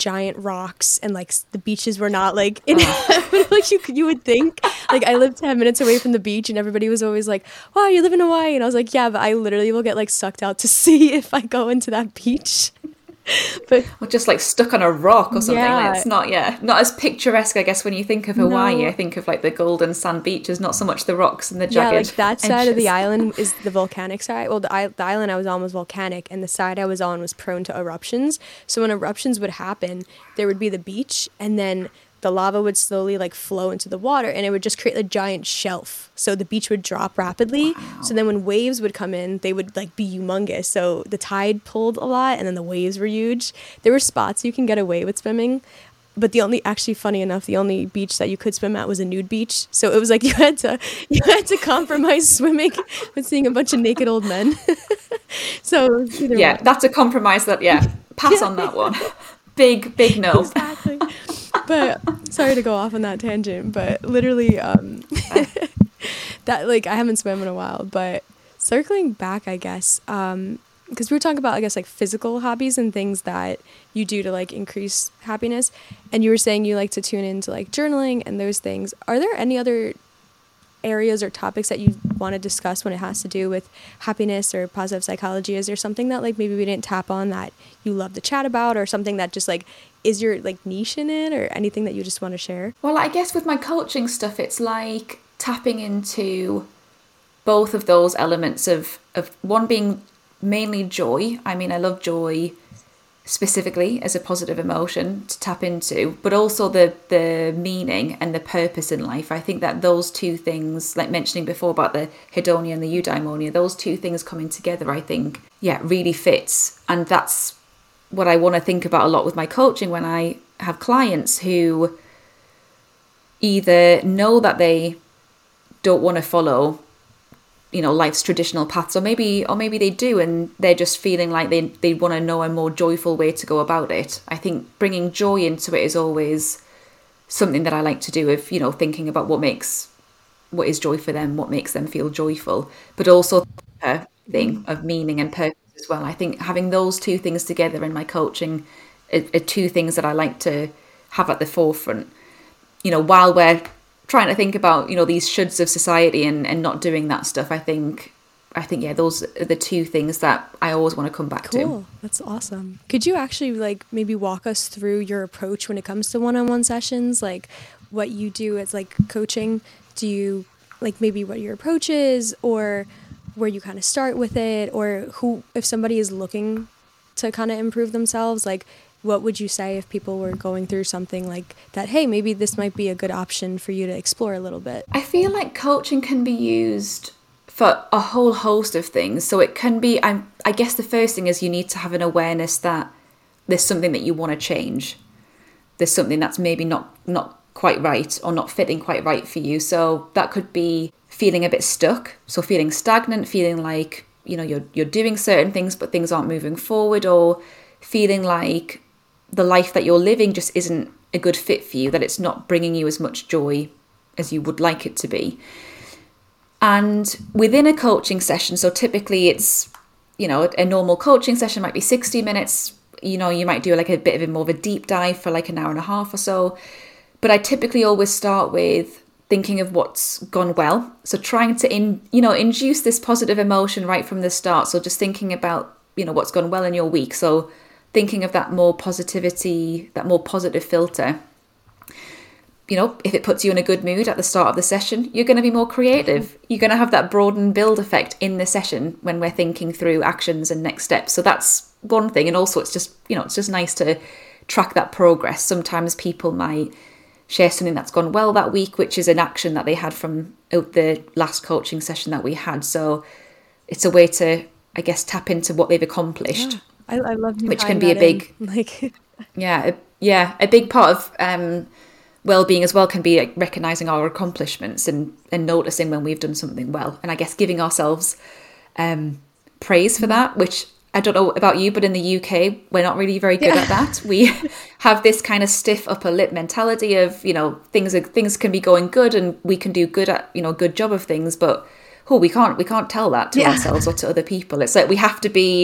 giant rocks, and like the beaches were not like in like you you would think. Like I lived ten minutes away from the beach, and everybody was always like, "Wow, you live in Hawaii," and I was like, "Yeah, but I literally will get like sucked out to sea if I go into that beach." But or just like stuck on a rock or something. Yeah. Like, it's not, yeah, not as picturesque, I guess, when you think of Hawaii. No. I think of like the golden sand beaches, not so much the rocks and the yeah, jagged like that side of the edges. island is the volcanic side. Well, the, I- the island I was on was volcanic, and the side I was on was prone to eruptions. So when eruptions would happen, there would be the beach, and then the lava would slowly like flow into the water, and it would just create a giant shelf. So the beach would drop rapidly. Wow. So then when waves would come in, they would like be humongous. So the tide pulled a lot, and then the waves were huge. There were spots you can get away with swimming, but the only, actually funny enough, the only beach that you could swim at was a nude beach. So it was like you had to you had to compromise swimming with seeing a bunch of naked old men. So either Yeah, way. that's a compromise that, yeah, pass on that one. Big, big no. Exactly. But sorry to go off on that tangent, but literally um that like I haven't swam in a while, but circling back, I guess, um because we were talking about, I guess, like physical hobbies and things that you do to like increase happiness, and you were saying you like to tune into like journaling and those things. Are there any other areas or topics that you want to discuss when it has to do with happiness or positive psychology? Is there something that like maybe we didn't tap on that you love to chat about, or something that just like is your like niche in it, or anything that you just want to share? Well, I guess with my coaching stuff, it's like tapping into both of those elements of, of one being mainly joy. I mean, I love joy specifically as a positive emotion to tap into, but also the the meaning and the purpose in life. I think that those two things, like mentioning before about the hedonia and the eudaimonia, those two things coming together, I think, yeah, really fits. And that's what I want to think about a lot with my coaching when I have clients who either know that they don't want to follow, you know, life's traditional paths, or maybe or maybe they do, and they're just feeling like they they want to know a more joyful way to go about it. I think bringing joy into it is always something that I like to do, of, you know, thinking about what makes what is joy for them, what makes them feel joyful, but also a thing of meaning and purpose as well. I think having those two things together in my coaching are, are two things that I like to have at the forefront, you know, while we're trying to think about, you know, these shoulds of society and, and not doing that stuff. I think, I think, yeah, those are the two things that I always want to come back to. Cool. That's awesome. Could you actually like maybe walk us through your approach when it comes to one-on-one sessions? Like what you do as like coaching? Do you like maybe what your approach is, or where you kind of start with it, or who, if somebody is looking to kind of improve themselves, like what would you say if people were going through something like that? Hey, maybe this might be a good option for you to explore a little bit. I feel like coaching can be used for a whole host of things. So it can be, I'm, I guess the first thing is you need to have an awareness that there's something that you want to change. There's something that's maybe not, not quite right, or not fitting quite right for you. So that could be feeling a bit stuck. So feeling stagnant, feeling like, you know, you're you're doing certain things, but things aren't moving forward, or feeling like the life that you're living just isn't a good fit for you, that it's not bringing you as much joy as you would like it to be. And within a coaching session, so typically it's, you know, a normal coaching session might be sixty minutes. You know, you might do like a bit of a more of a deep dive for like an hour and a half or so. But I typically always start with thinking of what's gone well. So trying to, in, you know, induce this positive emotion right from the start. So just thinking about, you know, what's gone well in your week. So thinking of that more positivity, that more positive filter. You know, if it puts you in a good mood at the start of the session, you're going to be more creative. You're going to have that broaden build effect in the session when we're thinking through actions and next steps. So that's one thing. And also it's just, you know, it's just nice to track that progress. Sometimes people might share something that's gone well that week, which is an action that they had from the last coaching session that we had. So it's a way to, I guess, tap into what they've accomplished. Yeah. I, I love you, which can be a big, in. like, yeah, a, yeah, a big part of um, well-being as well can be like recognizing our accomplishments and, and noticing when we've done something well, and I guess giving ourselves um, praise for that. Which I don't know about you, but in the U K we're not really very good yeah. at that. We have this kind of stiff upper lip mentality of, you know, things are, things can be going good and we can do good at, you know, a good job of things, but oh, we can't we can't tell that to yeah. ourselves or to other people. It's like we have to be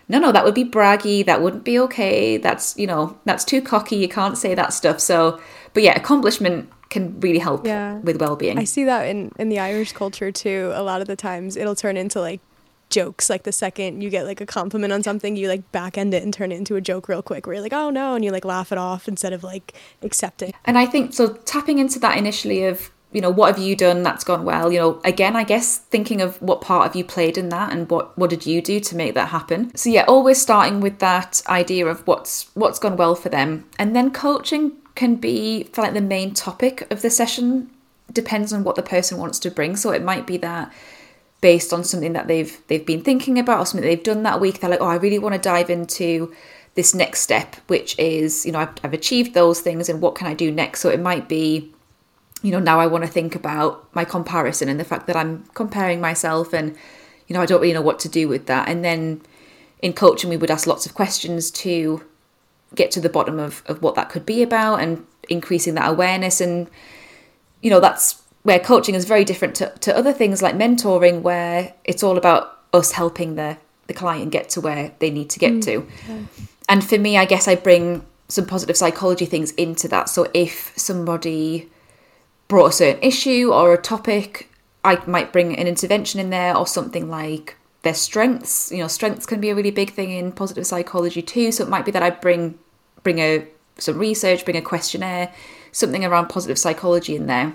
no, no, that would be braggy. That wouldn't be okay. That's, you know, that's too cocky. You can't say that stuff. So, but yeah, accomplishment can really help yeah. with well-being. I see that in, in the Irish culture too. A lot of the times it'll turn into like jokes. Like the second you get like a compliment on something, you like back end it and turn it into a joke real quick where you're like, oh no, and you like laugh it off instead of like accepting. And I think so tapping into that initially of, you know, what have you done that's gone well? You know, again, I guess thinking of what part have you played in that and what, what did you do to make that happen? So yeah, always starting with that idea of what's what's gone well for them. And then coaching can be for like the main topic of the session, depends on what the person wants to bring. So it might be that based on something that they've they've been thinking about or something they've done that week, they're like, oh, I really want to dive into this next step, which is, you know, I've, I've achieved those things and what can I do next? So it might be, you know, now I want to think about my comparison and the fact that I'm comparing myself and, you know, I don't really know what to do with that. And then in coaching, we would ask lots of questions to get to the bottom of, of what that could be about and increasing that awareness. And, you know, that's where coaching is very different to, to other things like mentoring, where it's all about us helping the, the client get to where they need to get mm, to. Yeah. And for me, I guess I bring some positive psychology things into that. So if somebody brought a certain issue or a topic, I might bring an intervention in there, or something like their strengths. You know, strengths can be a really big thing in positive psychology too. So it might be that I bring bring a some research, bring a questionnaire, something around positive psychology in there.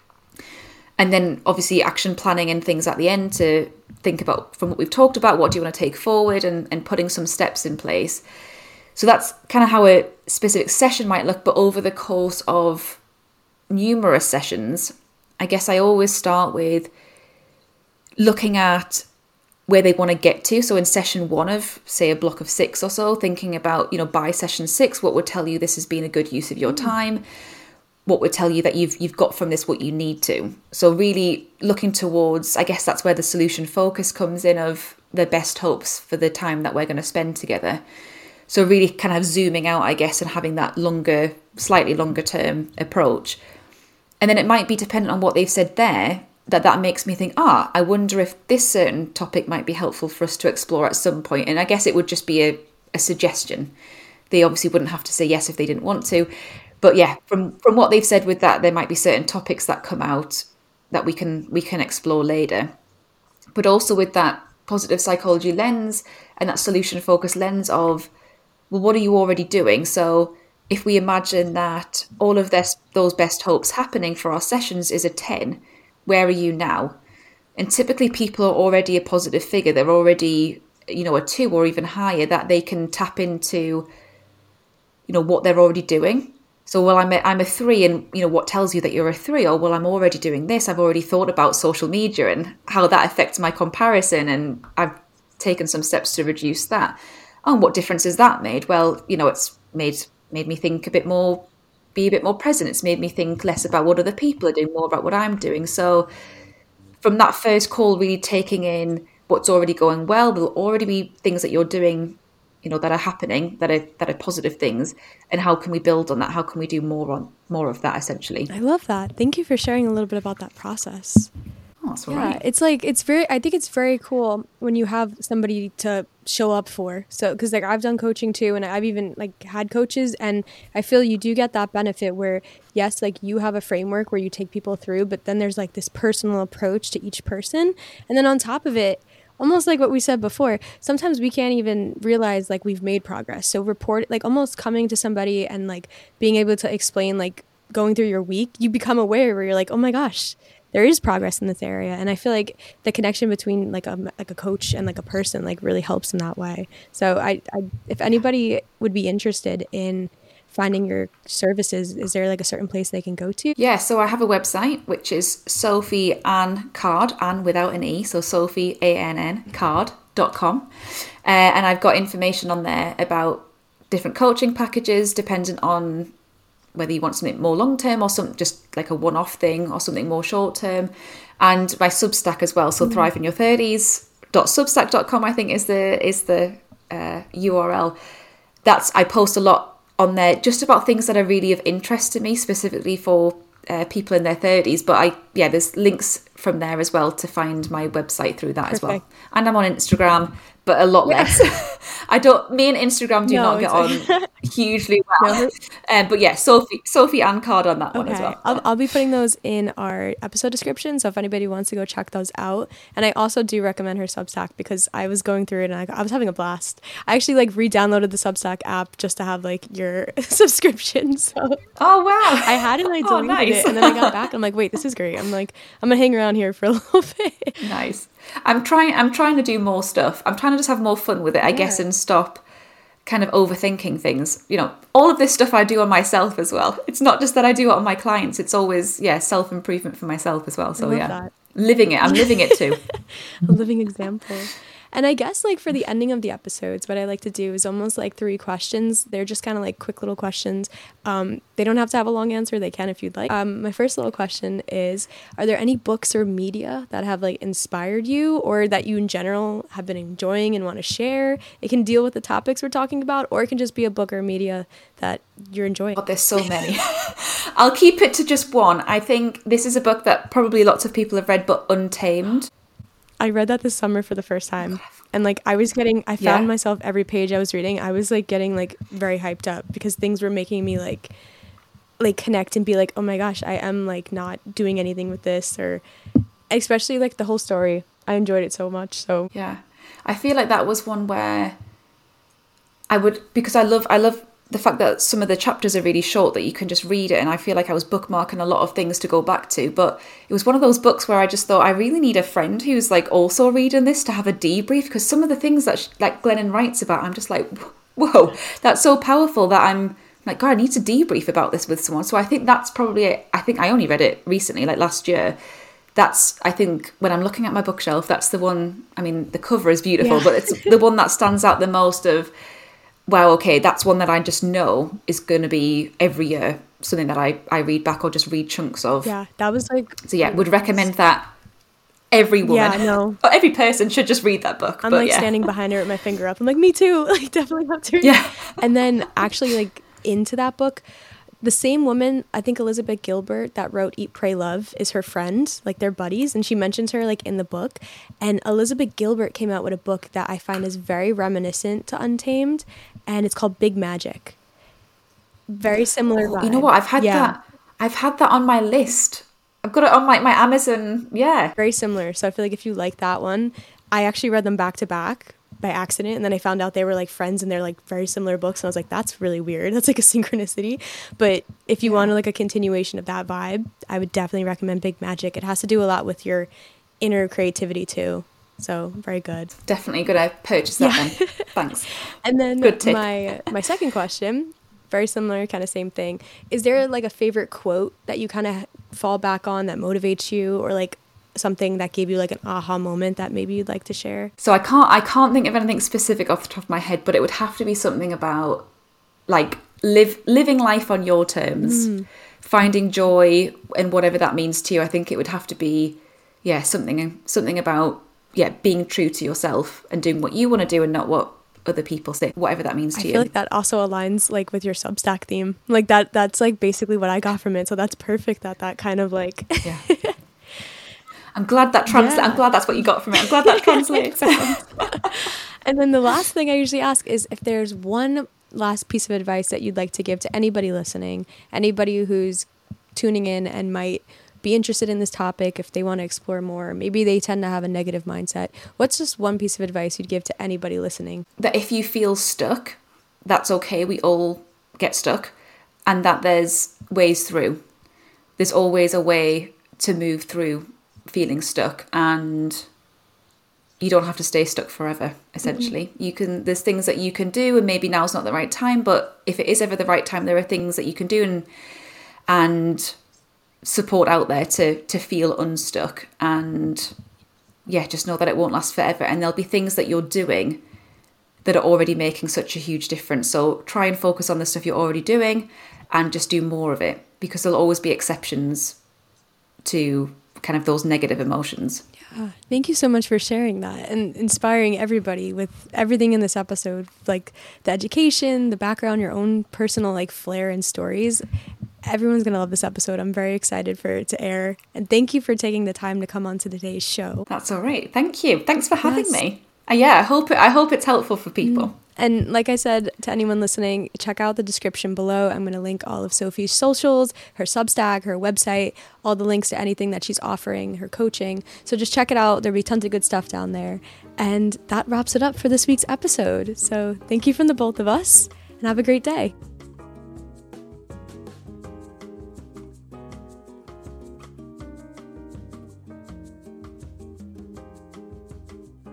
And then obviously action planning and things at the end to think about, from what we've talked about, what do you want to take forward, and, and putting some steps in place. So that's kind of how a specific session might look. But over the course of numerous sessions, I guess I always start with looking at where they want to get to. So in session one of, say, a block of six or so, thinking about, you know, by session six, what would tell you this has been a good use of your time? What would tell you that you've you've got from this what you need to? So really looking towards, I guess that's where the solution focus comes in, of the best hopes for the time that we're going to spend together. So really kind of zooming out, I guess, and having that longer, slightly longer term approach. And then it might be dependent on what they've said there, that that makes me think, ah, I wonder if this certain topic might be helpful for us to explore at some point. And I guess it would just be a, a suggestion. They obviously wouldn't have to say yes if they didn't want to. But yeah, from, from what they've said with that, there might be certain topics that come out that we can we can explore later. But also with that positive psychology lens and that solution focused lens of, well, what are you already doing? So if we imagine that all of this, those best hopes happening for our sessions is a ten, where are you now? And typically people are already a positive figure. They're already, you know, a two or even higher, that they can tap into, you know, what they're already doing. So, well, I'm a, I'm a three, and, you know, what tells you that you're a three? Or, well, I'm already doing this. I've already thought about social media and how that affects my comparison, and I've taken some steps to reduce that. Oh, and what difference has that made? Well, you know, it's made made me think a bit more, be a bit more present. It's made me think less about what other people are doing, more about what I'm doing. So from that first call, really taking in what's already going well, there'll already be things that you're doing, you know, that are happening, that are that are positive things, and how can we build on that? How can we do more on more of that, essentially? I love that. Thank you for sharing a little bit about that process. Oh, that's all yeah, right. It's like, it's very, I think it's very cool when you have somebody to show up for. So, because like I've done coaching too, and I've even like had coaches, and I feel you do get that benefit where, yes, like you have a framework where you take people through, but then there's like this personal approach to each person. And then on top of it, almost like what we said before, sometimes we can't even realize like we've made progress. So report, like almost coming to somebody and like being able to explain, like going through your week, you become aware where you're like, oh my gosh, there is progress in this area. And I feel like the connection between like a like a coach and like a person like really helps in that way. So I, I if anybody would be interested in finding your services, is there like a certain place they can go to? Yeah, so I have a website, which is Sophie Ann Card, Ann without an E, so Sophie, A N N, card dot com. Uh, and I've got information on there about different coaching packages, dependent on whether you want something more long-term or something just like a one-off thing, or something more short-term. And my Substack as well, so mm. thrive in your thirties dot substack dot com, I think is the is the uh, U R L. That's, I post a lot on there just about things that are really of interest to me, specifically for uh, people in their thirties. But I, yeah, there's links from there as well to find my website through that. Perfect. As well. And I'm on Instagram, but a lot yeah. less. I don't, me and Instagram do no, not get on hugely well. No. Um, but yeah, Sophie, Sophie Ann Card on that okay. one as well. I'll, I'll be putting those in our episode description. So if anybody wants to go check those out. And I also do recommend her Substack because I was going through it and I, I was having a blast. I actually like re-downloaded the Substack app just to have like your subscription. So oh, wow. I had it and I deleted oh, nice. it. And then I got back and I'm like, wait, this is great. I'm like, I'm going to hang around here for a little bit. Nice. I'm trying I'm trying to do more stuff. I'm trying to just have more fun with it, I yeah. guess, and stop kind of overthinking things. You know, all of this stuff I do on myself as well. It's not just that I do it on my clients. It's always, yeah, self-improvement for myself as well. So yeah, that. living it. I'm living it too. A living example. And I guess like for the ending of the episodes, what I like to do is almost like three questions. They're just kind of like quick little questions. Um, they don't have to have a long answer. They can if you'd like. Um, my first little question is, are there any books or media that have like inspired you or that you in general have been enjoying and want to share? It can deal with the topics we're talking about, or it can just be a book or media that you're enjoying. Oh, there's so many. I'll keep it to just one. I think this is a book that probably lots of people have read, but Untamed. I read that this summer for the first time. And like I was getting, I found yeah. myself every page I was reading, I was like getting like very hyped up because things were making me like, like connect and be like, oh my gosh, I am like not doing anything with this, or especially like the whole story. I enjoyed it so much. So yeah, I feel like that was one where I would, because I love, I love the fact that some of the chapters are really short that you can just read it, and I feel like I was bookmarking a lot of things to go back to, but it was one of those books where I just thought I really need a friend who's like also reading this to have a debrief, because some of the things that she, like Glennon writes about, I'm just like, whoa, that's so powerful that I'm like, God, I need to debrief about this with someone. So I think that's probably, I think I only read it recently, like last year. That's, I think, when I'm looking at my bookshelf, that's the one, I mean, the cover is beautiful, yeah. but it's the one that stands out the most of, wow, okay, that's one that I just know is going to be every year something that I, I read back or just read chunks of. Yeah, that was like... So yeah, would recommend that every woman, yeah, no. or every person should just read that book. I'm but like yeah. standing behind her with my finger up. I'm like, me too. Like, definitely have to read. Yeah. And then actually like into that book, the same woman, I think Elizabeth Gilbert, that wrote Eat, Pray, Love, is her friend. Like, they're buddies, and she mentions her, like, in the book. And Elizabeth Gilbert came out with a book that I find is very reminiscent to Untamed, and it's called Big Magic. Very similar vibe. You know what? I've had yeah. that. I've had that on my list. I've got it on, like, my Amazon, yeah. Very similar. So I feel like if you like that one, I actually read them back to back by accident, and then I found out they were like friends and they're like very similar books, and I was like, that's really weird. That's like a synchronicity. But if you yeah. wanted like a continuation of that vibe, I would definitely recommend Big Magic. It has to do a lot with your inner creativity too, so very good. Definitely gonna purchase that yeah. then. Thanks. And then good tip. my my second question, very similar, kind of same thing, is there like a favorite quote that you kind of fall back on that motivates you, or like something that gave you like an aha moment that maybe you'd like to share? So I can't I can't think of anything specific off the top of my head, but it would have to be something about like live living life on your terms, mm. finding joy in whatever that means to you. I think it would have to be yeah something something about yeah being true to yourself and doing what you want to do and not what other people say, whatever that means to I you. I feel like that also aligns like with your Substack theme, like that that's like basically what I got from it, so that's perfect that that kind of like yeah I'm glad that trans- yeah. I'm glad that's what you got from it. I'm glad that translates. And then the last thing I usually ask is if there's one last piece of advice that you'd like to give to anybody listening, anybody who's tuning in and might be interested in this topic, if they want to explore more, maybe they tend to have a negative mindset. What's just one piece of advice you'd give to anybody listening? That if you feel stuck, that's okay. We all get stuck, and that there's ways through. There's always a way to move through feeling stuck, and you don't have to stay stuck forever, essentially. Mm-hmm. You can, there's things that you can do, and maybe now's not the right time, but if it is ever the right time, there are things that you can do and and support out there to to feel unstuck. And yeah, just know that it won't last forever, and there'll be things that you're doing that are already making such a huge difference. So try and focus on the stuff you're already doing and just do more of it, because there'll always be exceptions to kind of those negative emotions. Yeah, thank you so much for sharing that and inspiring everybody with everything in this episode, like the education, the background, your own personal like flair and stories. Everyone's gonna love this episode. I'm very excited for it to air, and thank you for taking the time to come on to today's show. That's all right. Thank you. Thanks for having yes. me. Uh, yeah, I hope it, I hope it's helpful for people. Mm. And like I said, to anyone listening, check out the description below. I'm going to link all of Sophie's socials, her Substack, her website, all the links to anything that she's offering, her coaching. So just check it out. There'll be tons of good stuff down there. And that wraps it up for this week's episode. So thank you from the both of us, and have a great day.